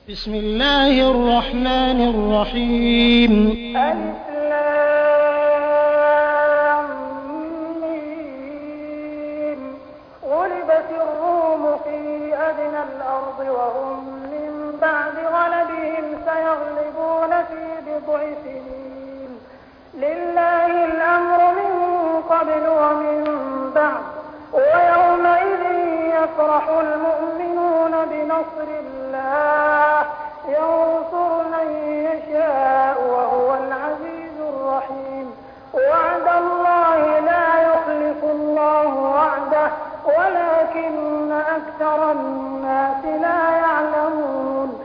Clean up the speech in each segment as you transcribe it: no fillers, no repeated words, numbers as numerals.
بسم الله الرحمن الرحيم. الم. غلبت الروم في أدنى الأرض وهم من بعد غلبهم سيغلبون في بضع سنين. لله الأمر من قبل ومن بعد ويومئذ يفرح المؤمنون بنصر الله ينصر من يشاء وهو العزيز الرحيم. وعد الله لا يخلف الله وعده ولكن أكثر الناس لا يعلمون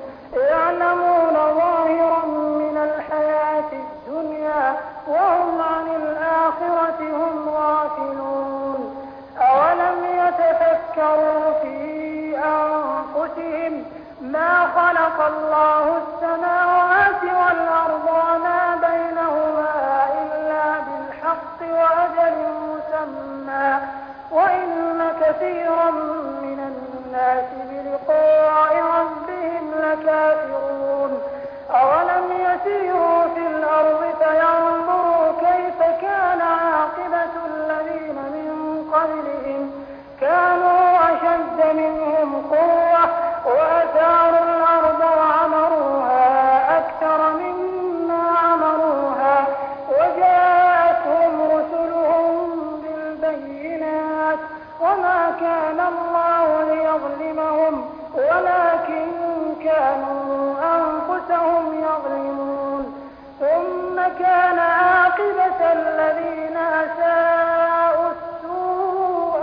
ظاهرا من الحياة الدنيا وهم عن الآخرة هم غافلون. أولم يتفكروا في أنفسهم ما خلق الله السماوات والأرض وما بينهما إلا بالحق وأجل مسمى وإن كثيرا من الناس بلقاء ربهم لكافرون. أولم يسيروا في الأرض فينظروا كيف كان عاقبة الذين من قبلهم كانوا أشد منهم قوة وأثاروا الأرض وعمروها أكثر مما عمروها وجاءتهم رسلهم بالبينات وما كان الله ليظلمهم ولكن كانوا أنفسهم يظلمون. ثم كان عاقبة الذين أساءوا السوء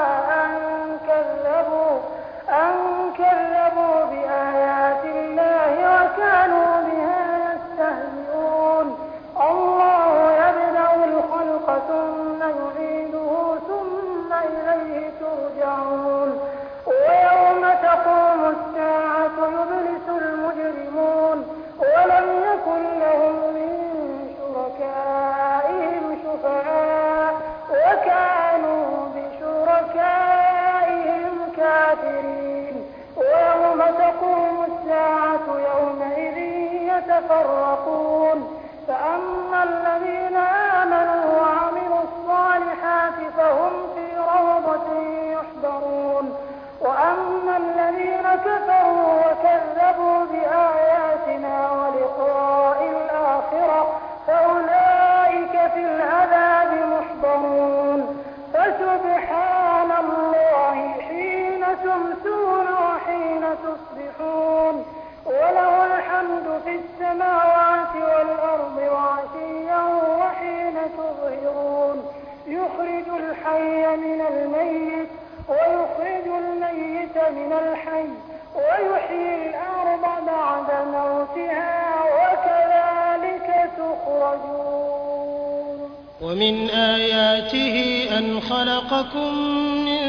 أن كذبوا بآيات الله وكانوا بها يستهزئون. الله يبدأ الخلق ثم يعيده ثم إليه ترجعون. ويوم تقوم الساعة يبلس المجرمون ولم يكن لهم من شركائهم شفعاء وكانوا بشركائهم كافرين. ويوم تقوم الساعة يومئذ يتفرقون فأما الذين آمنوا وعملوا الصالحات فهم في روضة يحبرون وأما الذين كفروا وكذبوا بآياتنا ولقاء الآخرة فأولئك في العذاب محضرون. فسبحان الله حين تمسون وحين تصبحون وله الحمد في السماوات والأرض وعشيا وحين تظهرون. يخرج الحي من الميت ويخرج الميت من الحي ويحيي الأرض بعد موتها وكذلك تخرجون. ومن آياته أن خلقكم من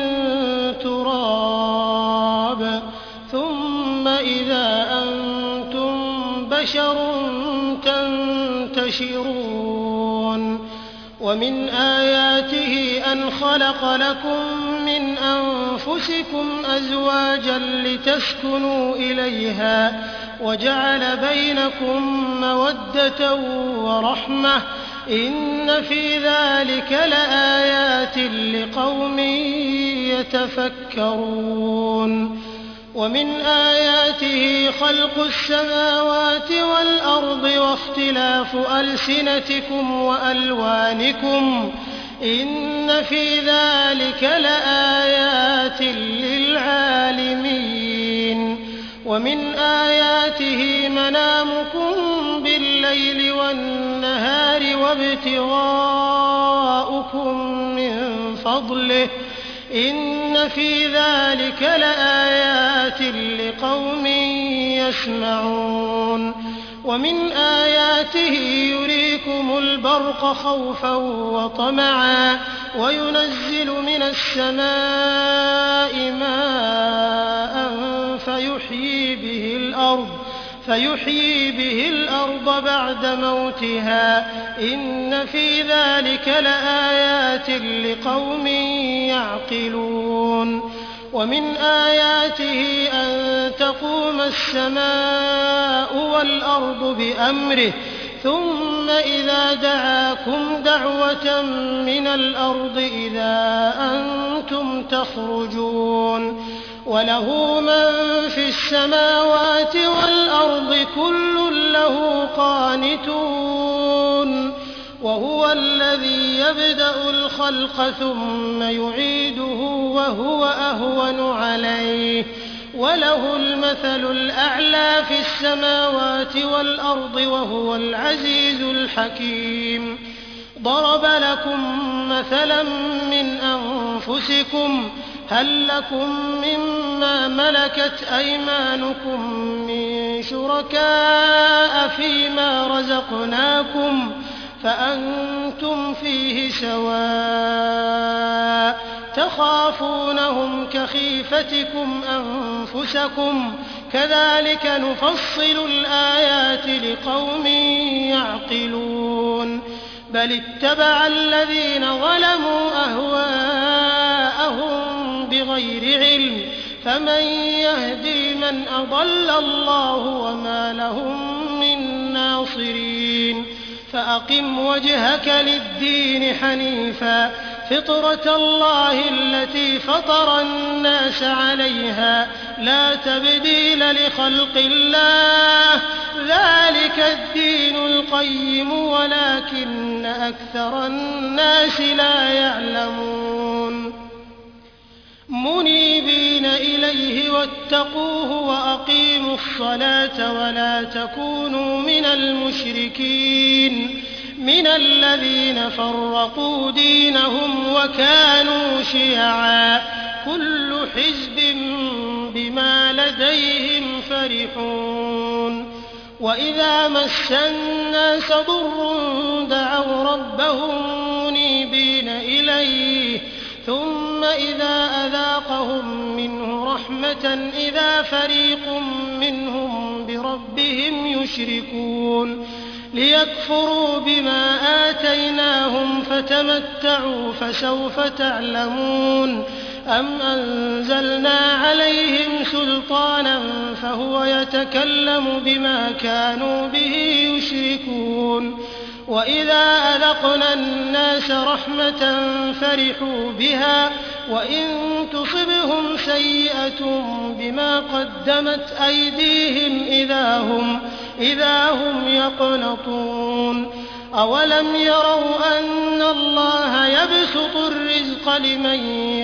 تراب ثم إذا أنتم بشر تنتشرون. ومن آياته أن خلق لكم من أنفسكم أزواجا لتسكنوا إليها وجعل بينكم مودة ورحمة إن في ذلك لآيات لقوم يتفكرون. ومن آياته خلق السماوات والأرض واختلاف ألسنتكم وألوانكم إن في ذلك لآيات للعالمين. ومن آياته منامكم بالليل والنهار وابتغاؤكم من فضله إن في ذلك لآيات لقوم يسمعون. ومن آياته يريكم البرق خوفا وطمعا وينزل من السماء ماء فيحيي به الأرض بعد موتها إن في ذلك لآيات لقوم يعقلون. ومن آياته أن تقوم السماء والأرض بأمره ثم إذا دعاكم دعوة من الأرض إذا أنتم تخرجون وله من في السماوات والأرض كل له قانتون وهو الذي يبدأ الخلق ثم يعيده وهو أهون عليه وله المثل الأعلى في السماوات والأرض وهو العزيز الحكيم ضرب لكم مثلا من أنفسكم هل لكم مما ملكت أيمانكم من شركاء فيما رزقناكم فأنتم فيه سواء تخافونهم كخيفتكم أنفسكم كذلك نفصل الآيات لقوم يعقلون بل اتبع الذين ظلموا أهواءهم بغير علم فمن يهدي من أضل الله وما لهم من ناصرين فأقم وجهك للدين حنيفا فطرة الله التي فطر الناس عليها لا تبديل لخلق الله ذلك الدين القيم ولكن أكثر الناس لا يعلمون منيبين إليه واتقوه وأقيموا الصلاة ولا تكونوا من المشركين من الذين فرقوا دينهم وكانوا شيعا كل حزب بما لديهم فرحون وإذا مس الناس ضر دعوا ربهم منيبين إليه ثم إذا أذاقهم منه رحمة إذا فريق منهم بربهم يشركون ليكفروا بما آتيناهم فتمتعوا فسوف تعلمون أم أنزلنا عليهم سلطانا فهو يتكلم بما كانوا به يشركون وإذا أذقنا الناس رحمة فرحوا بها وإن تصبهم سيئة بما قدمت أيديهم إذا هم يقنطون أولم يروا أن الله يبسط الرزق لمن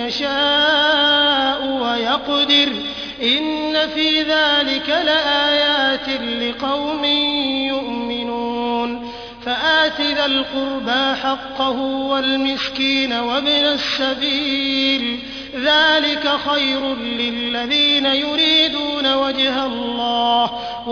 يشاء ويقدر إن في ذلك لآيات لقوم يؤمنون فآت ذا القربى حقه والمسكين وابن السبيل ذلك خير للذين يريدون وجه الله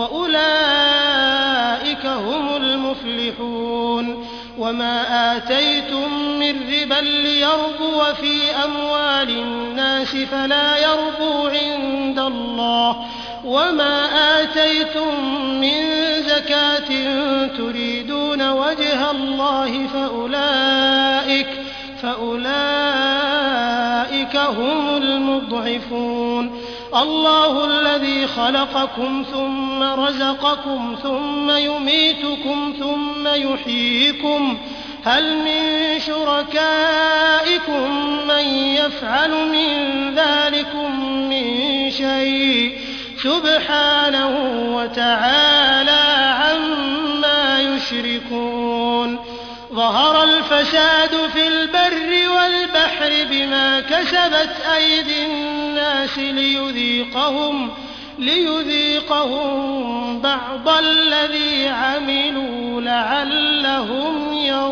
وأولئك هم المفلحون وما آتيتم من ربا ليربو في أموال الناس فلا يربو عند الله وما آتيتم من زكاة تريدون وجه الله فأولئك هم المضعفون الله الذي خلقكم ثم رزقكم ثم يميتكم ثم يحييكم هل من شركائكم من يفعل من ذلكم من شيء سبحانه وتعالى عما يشركون ظهر الفساد في البر والبحر بما كسبت أيدي الناس ليذيقهم بعض الذي عملوا لعلهم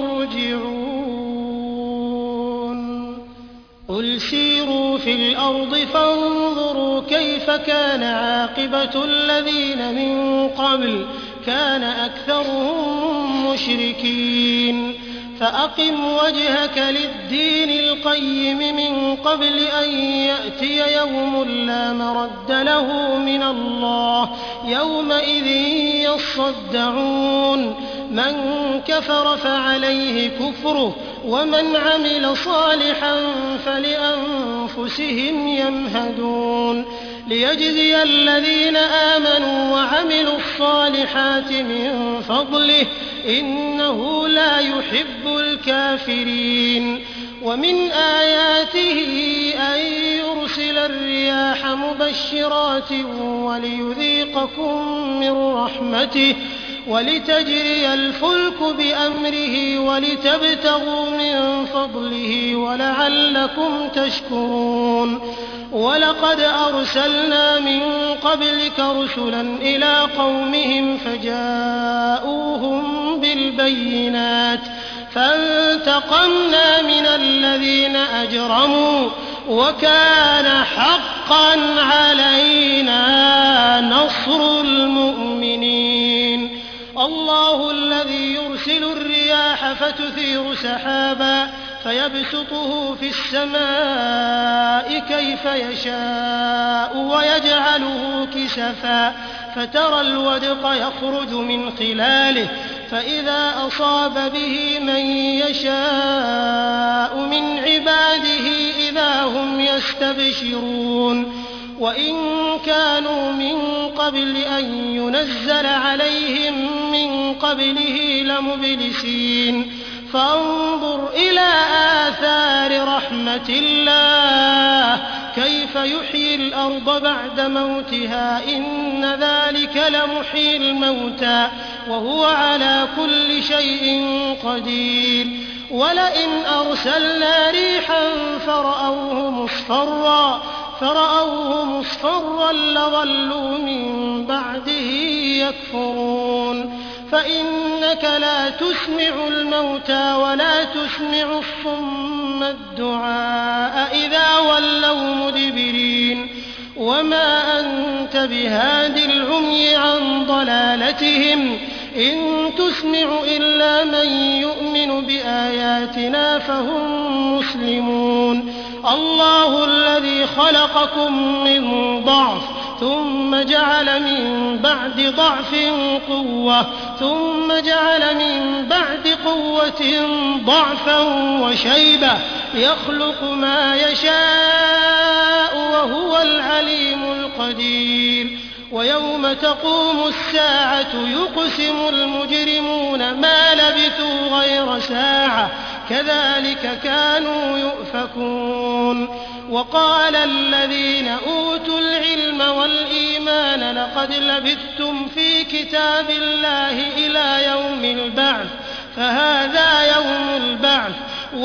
يرجعون قل سيروا في الأرض فانظروا كيف كان عاقبة الذين من قبل كان أكثرهم مشركين فأقم وجهك للدين القيم من قبل أن يأتي يوم لا مرد له من الله يومئذ يصدعون من كفر فعليه كفره ومن عمل صالحا فلأنفسهم يمهدون ليجزي الذين آمنوا وعملوا الصالحات من فضله إنه لا يحب الكافرين ومن آياته أن يرسل الرياح مبشرات وليذيقكم من رحمته ولتجري الفلك بأمره ولتبتغوا من فضله ولعلكم تشكرون ولقد أرسلنا من قبلك رسلا إلى قومهم فجاءوهم بالبينات فانتقمنا من الذين أجرموا وكان حقا علينا نصر المؤمنين الله الذي يرسل الرياح فتثير سحابا فيبسطه في السماء كيف يشاء ويجعله كسفا فترى الودق يخرج من خلاله فإذا أصاب به من يشاء من عباده إذا هم يستبشرون وإن كانوا من قبل أن ينزل عليهم من قبله لمبلسين فانظر إلى آثار رحمة الله كيف يحيي الأرض بعد موتها إن ذلك لمحيي الموتى وهو على كل شيء قدير ولئن أرسلنا ريحا فرأوه مصفرا لظلوا من بعده يكفرون فإنك لا تسمع الموتى ولا تسمع الصم الدعاء إذا ولوا مدبرين وما أنت بهاد العمي عن ضلالتهم إن تسمع إلا من يؤمن بآياتنا فهم مسلمون الله الذي خلقكم من ضعف ثم جعل من بعد ضعف قوة ثم جعل من بعد قوة ضعفا وشيبة يخلق ما يشاء وهو العليم القدير ويوم تقوم الساعة يقسم المجرمون ما لبثوا غير ساعة كذلك كانوا يؤفكون وقال الذين أوتوا العلم والإيمان لقد لبثتم في كتاب الله إلى يوم البعث فهذا يوم البعث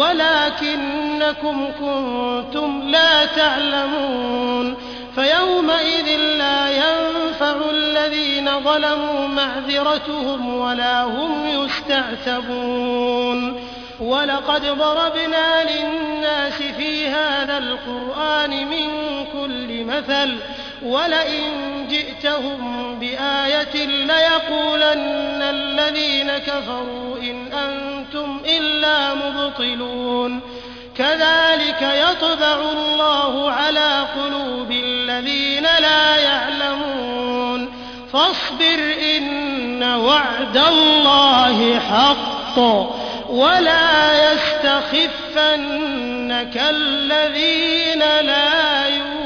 ولكنكم كنتم لا تعلمون فيومئذ لا ينفع الذين ظلموا معذرتهم ولا هم يستعتبون ولقد ضربنا للناس في هذا القرآن من كل مثل ولئن جئتهم بآية ليقولن الذين كفروا إن أنتم إلا مبطلون كذلك يطبع الله على قلوب الذين لا يعلمون فاصبر إن وعد الله حق ولا يستخفنك الذين لا يؤمنون